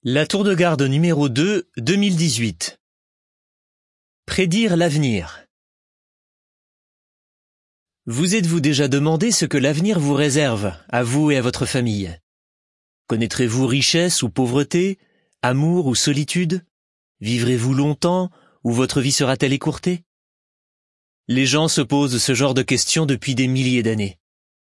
La tour de garde numéro 2, 2018. Prédire l'avenir. Vous êtes-vous déjà demandé ce que l'avenir vous réserve, à vous et à votre famille? Connaîtrez-vous richesse ou pauvreté, amour ou solitude? Vivrez-vous longtemps ou votre vie sera-t-elle écourtée? Les gens se posent ce genre de questions depuis des milliers d'années.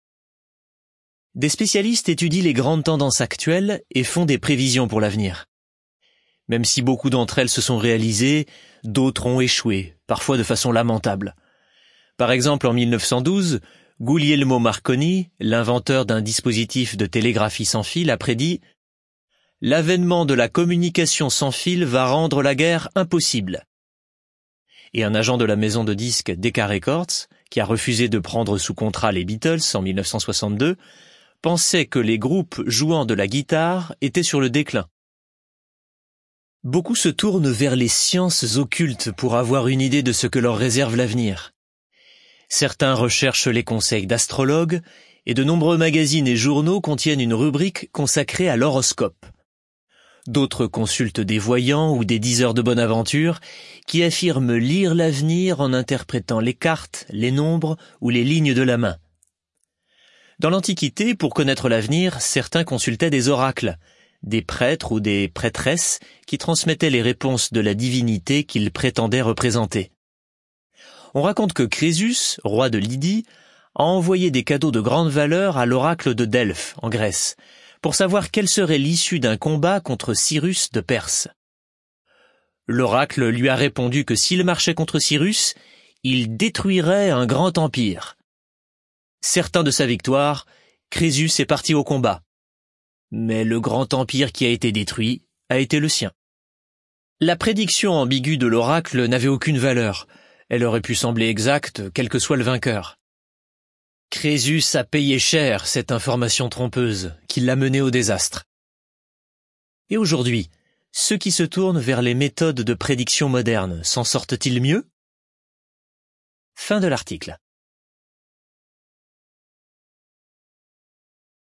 Des spécialistes étudient les grandes tendances actuelles et font des prévisions pour l'avenir. Même si beaucoup d'entre elles se sont réalisées, d'autres ont échoué, parfois de façon lamentable. Par exemple, en 1912, Guglielmo Marconi, l'inventeur d'un dispositif de télégraphie sans fil, a prédit « L'avènement de la communication sans fil va rendre la guerre impossible ». Et un agent de la maison de disques Decca Records, qui a refusé de prendre sous contrat les Beatles en 1962, pensait que les groupes jouant de la guitare étaient sur le déclin. Beaucoup se tournent vers les sciences occultes pour avoir une idée de ce que leur réserve l'avenir. Certains recherchent les conseils d'astrologues et de nombreux magazines et journaux contiennent une rubrique consacrée à l'horoscope. D'autres consultent des voyants ou des diseurs de bonne aventure qui affirment lire l'avenir en interprétant les cartes, les nombres ou les lignes de la main. Dans l'Antiquité, pour connaître l'avenir, certains consultaient des oracles, des prêtres ou des prêtresses qui transmettaient les réponses de la divinité qu'ils prétendaient représenter. On raconte que Crésus, roi de Lydie, a envoyé des cadeaux de grande valeur à l'oracle de Delphes, en Grèce, pour savoir quelle serait l'issue d'un combat contre Cyrus de Perse. L'oracle lui a répondu que s'il marchait contre Cyrus, il détruirait un grand empire. Certain de sa victoire, Crésus est parti au combat. Mais le grand empire qui a été détruit a été le sien. La prédiction ambiguë de l'oracle n'avait aucune valeur. Elle aurait pu sembler exacte, quel que soit le vainqueur. Crésus a payé cher cette information trompeuse qui l'a mené au désastre. Et aujourd'hui, ceux qui se tournent vers les méthodes de prédiction modernes s'en sortent-ils mieux? Fin de l'article.